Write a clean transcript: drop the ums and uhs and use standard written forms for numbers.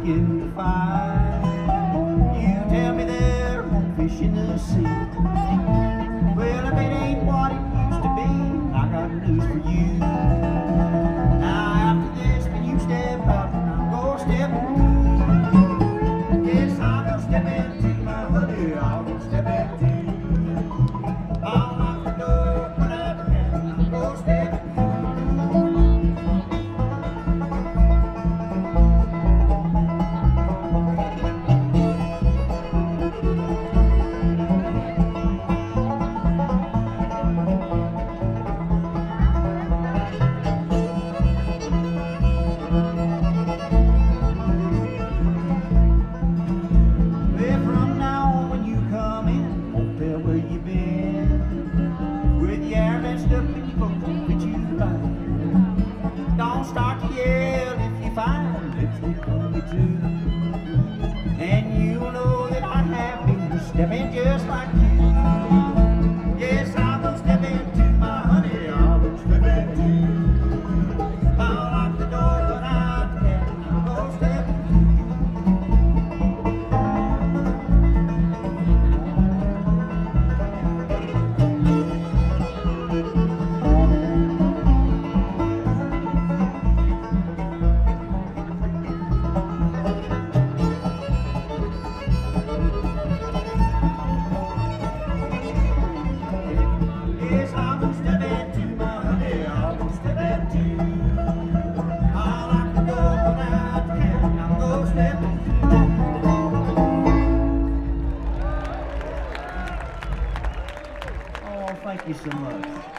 making the fire. You tell me there won't fish in the sea. Well, if it ain't what it used to be, I got news for you. Now after this, when you step out, I'm gonna step in. Yes, I'm gonna step into my honey. I'm gonna step into. I'll lock the door when I can. I'm gonna step in. Where you been? With your hair messed up and your clothes won't fit you right. Don't start to yell if you find lipstick on me too. And you'll know that I have been stepping just like you. Yes, I'm gonna step into my honey. I'm gonna step into. I'll lock the door when I can. I'm gonna step into. Thank you so much.